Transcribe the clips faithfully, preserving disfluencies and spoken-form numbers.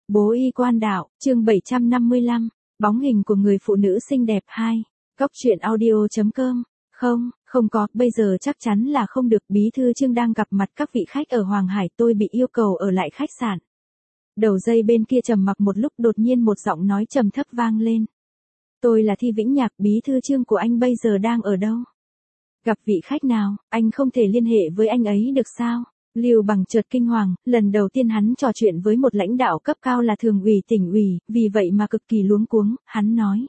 Bố y quan đạo, chương bảy trăm năm mươi lăm, bóng hình của người phụ nữ xinh đẹp hai. Cốc truyện audio chấm com. Không, không có, bây giờ chắc chắn là không được, bí thư Trương đang gặp mặt các vị khách ở Hoàng Hải, tôi bị yêu cầu ở lại khách sạn. Đầu dây bên kia trầm mặc một lúc, đột nhiên một giọng nói trầm thấp vang lên. Tôi là Thi Vĩnh Nhạc, bí thư Trương của anh bây giờ đang ở đâu? Gặp vị khách nào, anh không thể liên hệ với anh ấy được sao? Lưu Bằng chợt kinh hoàng, lần đầu tiên hắn trò chuyện với một lãnh đạo cấp cao là thường ủy tỉnh ủy, vì vậy mà cực kỳ luống cuống, hắn nói.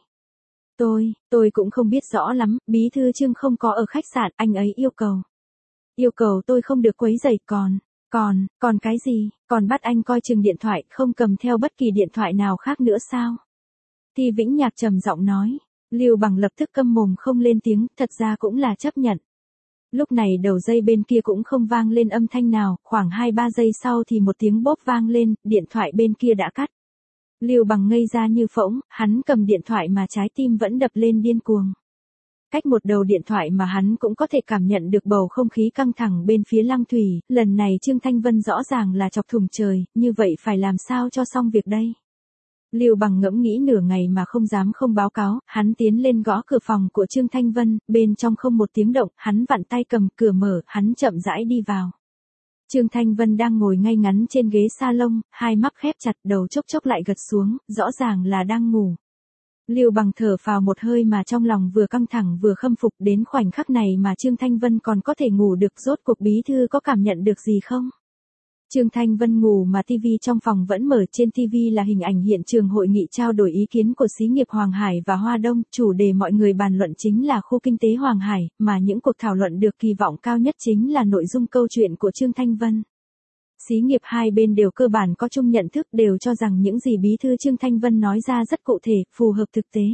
Tôi, tôi cũng không biết rõ lắm, bí thư Trương không có ở khách sạn, anh ấy yêu cầu. Yêu cầu tôi không được quấy rầy, còn, còn, còn cái gì, còn bắt anh coi chừng điện thoại, không cầm theo bất kỳ điện thoại nào khác nữa sao? Thi Vĩnh Nhạc trầm giọng nói. Lưu Bằng lập tức câm mồm không lên tiếng, thật ra cũng là chấp nhận. Lúc này đầu dây bên kia cũng không vang lên âm thanh nào, khoảng hai ba giây sau thì một tiếng bốp vang lên, điện thoại bên kia đã cắt. Lưu Bằng ngây ra như phỗng, hắn cầm điện thoại mà trái tim vẫn đập lên điên cuồng. Cách một đầu điện thoại mà hắn cũng có thể cảm nhận được bầu không khí căng thẳng bên phía Lăng Thủy, lần này Trương Thanh Vân rõ ràng là chọc thủng trời, như vậy phải làm sao cho xong việc đây? Lưu Bằng ngẫm nghĩ nửa ngày mà không dám không báo cáo, hắn tiến lên gõ cửa phòng của Trương Thanh Vân, bên trong không một tiếng động, hắn vặn tay cầm cửa mở, hắn chậm rãi đi vào. Trương Thanh Vân đang ngồi ngay ngắn trên ghế salon, hai mắt khép chặt, đầu chốc chốc lại gật xuống, rõ ràng là đang ngủ. Lưu Bằng thở phào một hơi mà trong lòng vừa căng thẳng vừa khâm phục, đến khoảnh khắc này mà Trương Thanh Vân còn có thể ngủ được, rốt cuộc bí thư có cảm nhận được gì không? Trương Thanh Vân ngủ mà tivi trong phòng vẫn mở, trên tivi là hình ảnh hiện trường hội nghị trao đổi ý kiến của xí nghiệp Hoàng Hải và Hoa Đông, chủ đề mọi người bàn luận chính là khu kinh tế Hoàng Hải, mà những cuộc thảo luận được kỳ vọng cao nhất chính là nội dung câu chuyện của Trương Thanh Vân. Xí nghiệp hai bên đều cơ bản có chung nhận thức, đều cho rằng những gì bí thư Trương Thanh Vân nói ra rất cụ thể, phù hợp thực tế.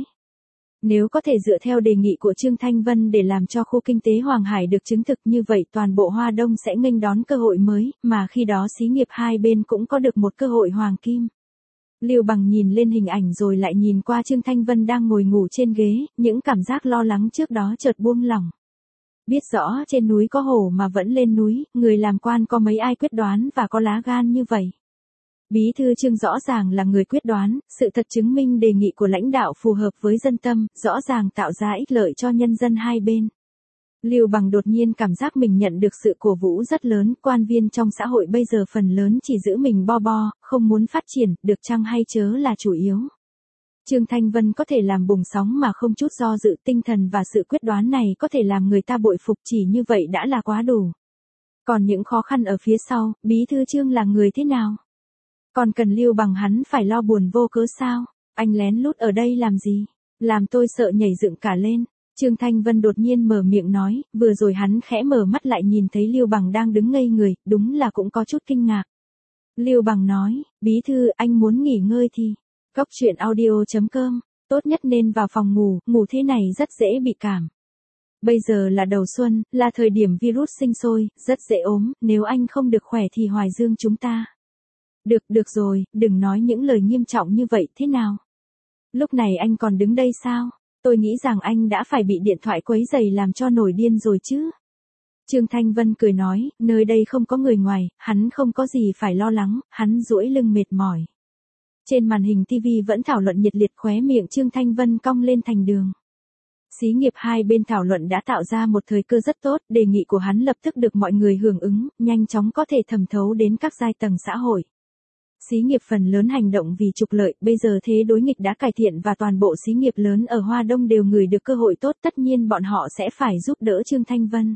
Nếu có thể dựa theo đề nghị của Trương Thanh Vân để làm cho khu kinh tế Hoàng Hải được chứng thực, như vậy toàn bộ Hoa Đông sẽ nghênh đón cơ hội mới, mà khi đó xí nghiệp hai bên cũng có được một cơ hội hoàng kim. Lưu Bằng nhìn lên hình ảnh rồi lại nhìn qua Trương Thanh Vân đang ngồi ngủ trên ghế, những cảm giác lo lắng trước đó chợt buông lỏng. Biết rõ trên núi có hổ mà vẫn lên núi, người làm quan có mấy ai quyết đoán và có lá gan như vậy. Bí thư Trương rõ ràng là người quyết đoán, sự thật chứng minh đề nghị của lãnh đạo phù hợp với dân tâm, rõ ràng tạo ra ích lợi cho nhân dân hai bên. Lưu Bằng đột nhiên cảm giác mình nhận được sự cổ vũ rất lớn, quan viên trong xã hội bây giờ phần lớn chỉ giữ mình bo bo, không muốn phát triển, được chăng hay chớ là chủ yếu. Trương Thanh Vân có thể làm bùng sóng mà không chút do dự, tinh thần và sự quyết đoán này có thể làm người ta bội phục, chỉ như vậy đã là quá đủ. Còn những khó khăn ở phía sau, bí thư Trương là người thế nào? Còn cần Lưu Bằng hắn phải lo buồn vô cớ sao? Anh lén lút ở đây làm gì? Làm tôi sợ nhảy dựng cả lên. Trương Thanh Vân đột nhiên mở miệng nói, vừa rồi hắn khẽ mở mắt lại nhìn thấy Lưu Bằng đang đứng ngây người, đúng là cũng có chút kinh ngạc. Lưu Bằng nói, bí thư, anh muốn nghỉ ngơi thì. Cốc truyện audio chấm com, tốt nhất nên vào phòng ngủ, ngủ thế này rất dễ bị cảm. Bây giờ là đầu xuân, là thời điểm virus sinh sôi, rất dễ ốm, nếu anh không được khỏe thì hoài dương chúng ta. Được, được rồi, đừng nói những lời nghiêm trọng như vậy, thế nào? Lúc này anh còn đứng đây sao? Tôi nghĩ rằng anh đã phải bị điện thoại quấy rầy làm cho nổi điên rồi chứ. Trương Thanh Vân cười nói, nơi đây không có người ngoài, hắn không có gì phải lo lắng, hắn duỗi lưng mệt mỏi. Trên màn hình tivi vẫn thảo luận nhiệt liệt, khóe miệng Trương Thanh Vân cong lên thành đường. Xí nghiệp hai bên thảo luận đã tạo ra một thời cơ rất tốt, đề nghị của hắn lập tức được mọi người hưởng ứng, nhanh chóng có thể thẩm thấu đến các giai tầng xã hội. Xí nghiệp phần lớn hành động vì trục lợi, bây giờ thế đối nghịch đã cải thiện và toàn bộ xí nghiệp lớn ở Hoa Đông đều ngửi được cơ hội tốt, tất nhiên bọn họ sẽ phải giúp đỡ Trương Thanh Vân.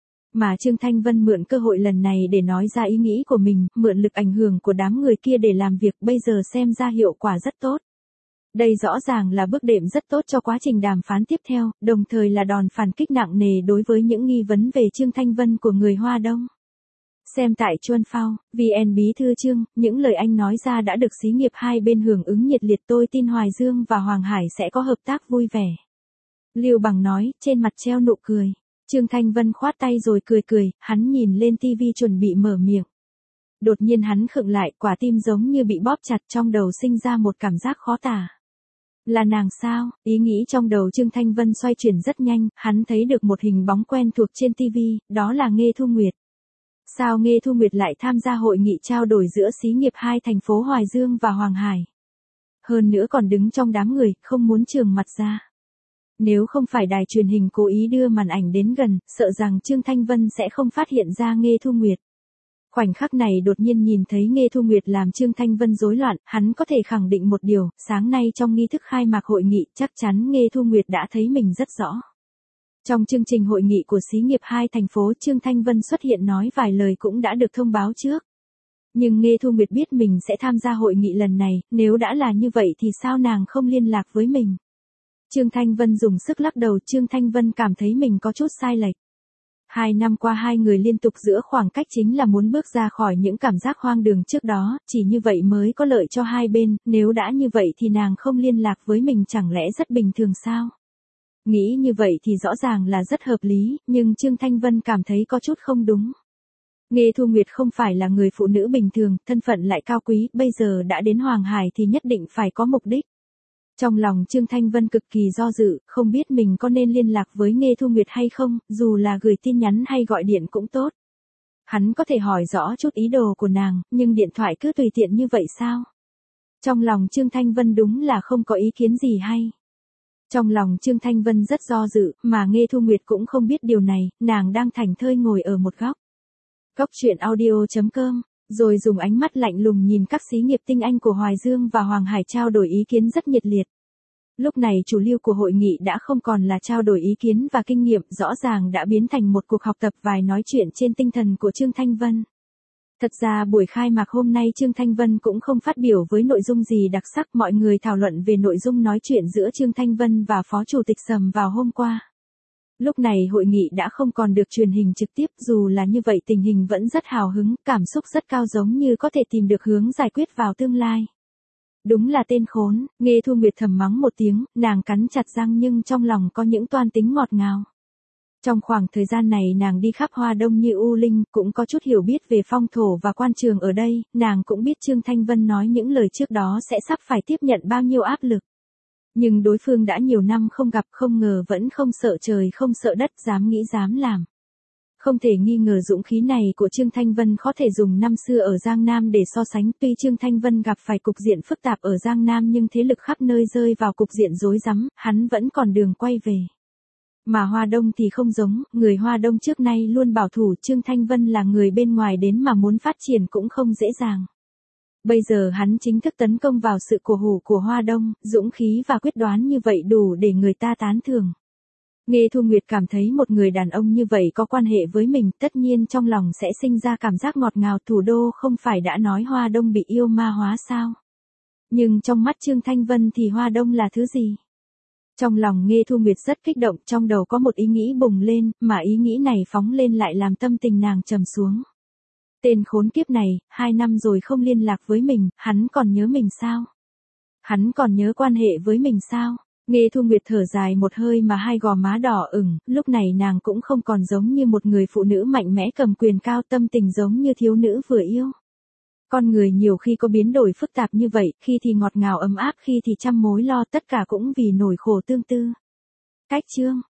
Mà Trương Thanh Vân mượn cơ hội lần này để nói ra ý nghĩ của mình, mượn lực ảnh hưởng của đám người kia để làm việc, bây giờ xem ra hiệu quả rất tốt. Đây rõ ràng là bước đệm rất tốt cho quá trình đàm phán tiếp theo, đồng thời là đòn phản kích nặng nề đối với những nghi vấn về Trương Thanh Vân của người Hoa Đông. Xem tại Chuân Phao, vê en bí thư Trương, những lời anh nói ra đã được xí nghiệp hai bên hưởng ứng nhiệt liệt, tôi tin Hoài Dương và Hoàng Hải sẽ có hợp tác vui vẻ. Lưu Bằng nói, trên mặt treo nụ cười. Trương Thanh Vân khoát tay rồi cười cười, hắn nhìn lên tivi chuẩn bị mở miệng. Đột nhiên hắn khựng lại, quả tim giống như bị bóp chặt, trong đầu sinh ra một cảm giác khó tả. Là nàng sao? Ý nghĩ trong đầu Trương Thanh Vân xoay chuyển rất nhanh, hắn thấy được một hình bóng quen thuộc trên tivi, đó là Nghê Thu Nguyệt. Sao Nghê Thu Nguyệt lại tham gia hội nghị trao đổi giữa xí nghiệp hai thành phố Hoài Dương và Hoàng Hải? Hơn nữa còn đứng trong đám người, không muốn trường mặt ra. Nếu không phải đài truyền hình cố ý đưa màn ảnh đến gần, sợ rằng Trương Thanh Vân sẽ không phát hiện ra Nghê Thu Nguyệt. Khoảnh khắc này đột nhiên nhìn thấy Nghê Thu Nguyệt làm Trương Thanh Vân rối loạn, hắn có thể khẳng định một điều, sáng nay trong nghi thức khai mạc hội nghị chắc chắn Nghê Thu Nguyệt đã thấy mình rất rõ. Trong chương trình hội nghị của xí nghiệp hai thành phố, Trương Thanh Vân xuất hiện nói vài lời cũng đã được thông báo trước. Nhưng Nghê Thu Nguyệt biết mình sẽ tham gia hội nghị lần này, nếu đã là như vậy thì sao nàng không liên lạc với mình? Trương Thanh Vân dùng sức lắc đầu, Trương Thanh Vân cảm thấy mình có chút sai lệch. Hai năm qua hai người liên tục giữa khoảng cách chính là muốn bước ra khỏi những cảm giác hoang đường trước đó, chỉ như vậy mới có lợi cho hai bên, nếu đã như vậy thì nàng không liên lạc với mình chẳng lẽ rất bình thường sao? Nghĩ như vậy thì rõ ràng là rất hợp lý, nhưng Trương Thanh Vân cảm thấy có chút không đúng. Nghê Thu Nguyệt không phải là người phụ nữ bình thường, thân phận lại cao quý, bây giờ đã đến Hoàng Hải thì nhất định phải có mục đích. Trong lòng Trương Thanh Vân cực kỳ do dự, không biết mình có nên liên lạc với Nghê Thu Nguyệt hay không, dù là gửi tin nhắn hay gọi điện cũng tốt. Hắn có thể hỏi rõ chút ý đồ của nàng, nhưng điện thoại cứ tùy tiện như vậy sao? Trong lòng Trương Thanh Vân đúng là không có ý kiến gì hay. Trong lòng Trương Thanh Vân rất do dự, mà Nghê Thu Nguyệt cũng không biết điều này, nàng đang thảnh thơi ngồi ở một góc. Góc truyện audio chấm com, rồi dùng ánh mắt lạnh lùng nhìn các xí nghiệp tinh anh của Hoài Dương và Hoàng Hải trao đổi ý kiến rất nhiệt liệt. Lúc này chủ lưu của hội nghị đã không còn là trao đổi ý kiến và kinh nghiệm, rõ ràng đã biến thành một cuộc học tập vài nói chuyện trên tinh thần của Trương Thanh Vân. Thật ra buổi khai mạc hôm nay Trương Thanh Vân cũng không phát biểu với nội dung gì đặc sắc, mọi người thảo luận về nội dung nói chuyện giữa Trương Thanh Vân và Phó Chủ tịch Sầm vào hôm qua. Lúc này hội nghị đã không còn được truyền hình trực tiếp, dù là như vậy tình hình vẫn rất hào hứng, cảm xúc rất cao giống như có thể tìm được hướng giải quyết vào tương lai. Đúng là tên khốn, Nghê Thu Nguyệt thầm mắng một tiếng, nàng cắn chặt răng nhưng trong lòng có những toan tính ngọt ngào. Trong khoảng thời gian này nàng đi khắp Hoa Đông như U Linh, cũng có chút hiểu biết về phong thổ và quan trường ở đây, nàng cũng biết Trương Thanh Vân nói những lời trước đó sẽ sắp phải tiếp nhận bao nhiêu áp lực. Nhưng đối phương đã nhiều năm không gặp, không ngờ vẫn không sợ trời không sợ đất, dám nghĩ dám làm. Không thể nghi ngờ dũng khí này của Trương Thanh Vân có thể dùng năm xưa ở Giang Nam để so sánh, tuy Trương Thanh Vân gặp phải cục diện phức tạp ở Giang Nam nhưng thế lực khắp nơi rơi vào cục diện rối rắm, hắn vẫn còn đường quay về. Mà Hoa Đông thì không giống, người Hoa Đông trước nay luôn bảo thủ, Trương Thanh Vân là người bên ngoài đến mà muốn phát triển cũng không dễ dàng. Bây giờ hắn chính thức tấn công vào sự cổ hủ của Hoa Đông, dũng khí và quyết đoán như vậy đủ để người ta tán thưởng. Nghê Thu Nguyệt cảm thấy một người đàn ông như vậy có quan hệ với mình, tất nhiên trong lòng sẽ sinh ra cảm giác ngọt ngào, thủ đô không phải đã nói Hoa Đông bị yêu ma hóa sao? Nhưng trong mắt Trương Thanh Vân thì Hoa Đông là thứ gì? Trong lòng Nghê Thu Nguyệt rất kích động, trong đầu có một ý nghĩ bùng lên, mà ý nghĩ này phóng lên lại làm tâm tình nàng trầm xuống. Tên khốn kiếp này, hai năm rồi không liên lạc với mình, hắn còn nhớ mình sao? Hắn còn nhớ quan hệ với mình sao? Nghê Thu Nguyệt thở dài một hơi mà hai gò má đỏ ửng, lúc này nàng cũng không còn giống như một người phụ nữ mạnh mẽ cầm quyền cao, tâm tình giống như thiếu nữ vừa yêu. Con người nhiều khi có biến đổi phức tạp như vậy, khi thì ngọt ngào ấm áp, khi thì trăm mối lo, tất cả cũng vì nỗi khổ tương tư. Cách chương